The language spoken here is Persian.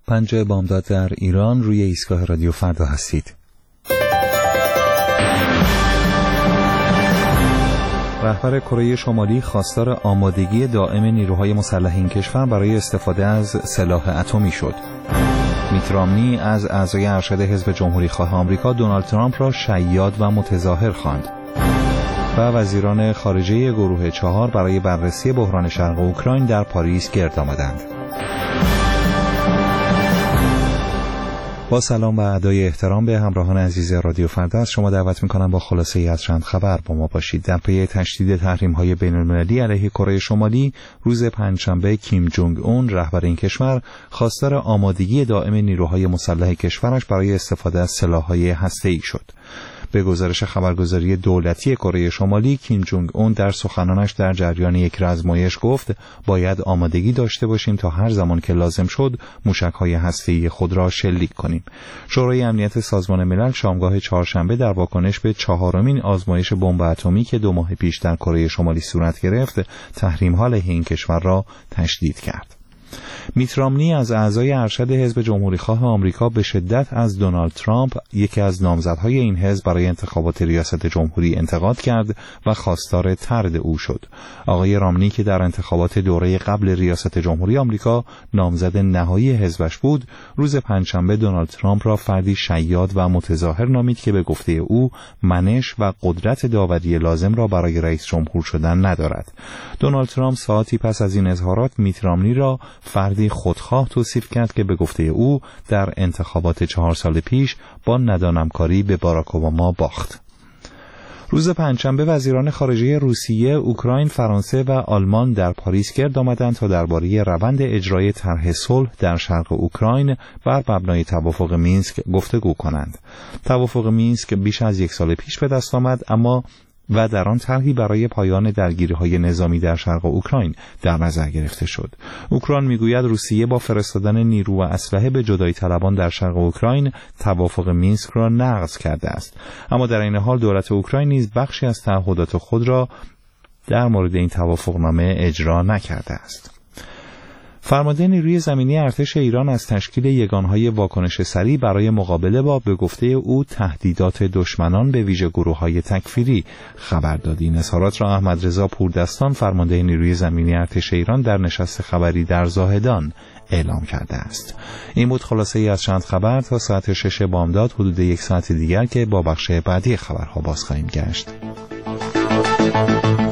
پنجه بامداد در ایران، روی ایستگاه رادیو فردا هستید. رهبر کره شمالی خواستار آمادگی دائم نیروهای مسلح این کشور برای استفاده از سلاح اتمی شد. میت رامنی از اعضای ارشد حزب جمهوری‌خواه آمریکا دونالد ترامپ را شیاد و متظاهر خواند. و وزیران خارجه گروه 4 برای بررسی بحران شرق اوکراین در پاریس گرد آمدند. با سلام و ادای احترام به همراهان عزیز رادیو فردا از شما دعوت می‌کنم با خلاصه‌ای از چند خبر با ما باشید. در پی تشدید تحریم‌های بین‌المللی علیه کره شمالی، روز پنجشنبه کیم جونگ اون رهبر این کشور خواستار آمادگی دائم نیروهای مسلح کشورش برای استفاده از سلاح‌های هسته‌ای شد. به گزارش خبرگزاری دولتی کره شمالی، کیم جونگ اون در سخنانش در جریان یک رزمایش گفت باید آمادگی داشته باشیم تا هر زمان که لازم شد موشک‌های هسته‌ای خود را شلیک کنیم. شورای امنیت سازمان ملل شامگاه چهارشنبه در واکنش به 4مین آزمایش بمب اتمی که 2 ماه پیش در کره شمالی صورت گرفت، تحریم‌ها علیه این کشور را تشدید کرد. میت رامنی از اعضای ارشد حزب جمهوری‌خواه آمریکا به شدت از دونالد ترامپ، یکی از نامزدهای این حزب برای انتخابات ریاست جمهوری، انتقاد کرد و خواستار طرد او شد. آقای رامنی که در انتخابات دوره قبل ریاست جمهوری آمریکا نامزد نهایی حزبش بود، روز پنجشنبه دونالد ترامپ را فردی شیاد و متظاهر نامید که به گفته او منش و قدرت داوری لازم را برای رئیس جمهور شدن ندارد. دونالد ترامپ ساعتی پس از این اظهارات میت رامنی را فردی خودخواه توصیف کرد که به گفته او در انتخابات 4 سال پیش با ندانمکاری به باراک اوباما باخت. روز پنجشنبه وزیران خارجه روسیه، اوکراین، فرانسه و آلمان در پاریس گرد آمدند تا درباره روند اجرای طرح صلح در شرق اوکراین بر مبنای توافق مینسک گفتگو کنند. توافق مینسک بیش از 1 سال پیش به دست آمد، اما و در آن طرحی برای پایان درگیری‌های نظامی در شرق اوکراین در نظر گرفته شد. اوکراین میگوید روسیه با فرستادن نیرو و اسلحه به جدایی طلبان در شرق اوکراین توافق مینسک را نقض کرده است. اما در این حال دولت اوکراین نیز بخشی از تعهدات خود را در مورد این توافقنامه اجرا نکرده است. فرمانده نیروی زمینی ارتش ایران از تشکیل یگانهای واکنش سریع برای مقابله با به گفته او تهدیدات دشمنان به ویژه گروه‌های تکفیری خبر داد. این اظهارات را احمد رضا پوردستان، فرمانده نیروی زمینی ارتش ایران، در نشست خبری در زاهدان اعلام کرده است. این بود خلاصه ای از چند خبر تا ساعت 6 بامداد، حدود 1 ساعت دیگر که با بخش بعدی خبرها باز خواهیم گشت.